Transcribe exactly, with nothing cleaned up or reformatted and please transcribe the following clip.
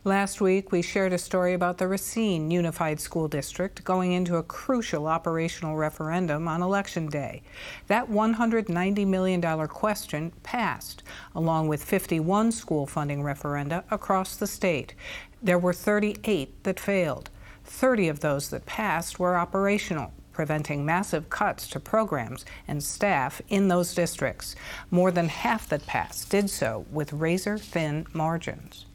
Last week, we shared a story about the Racine Unified School District going into a crucial operational referendum on Election Day. That one hundred ninety million dollars question passed, along with fifty-one school funding referenda across the state. There were thirty-eight that failed. thirty of those that passed were operational, preventing massive cuts to programs and staff in those districts. More than half that passed did so with razor-thin margins.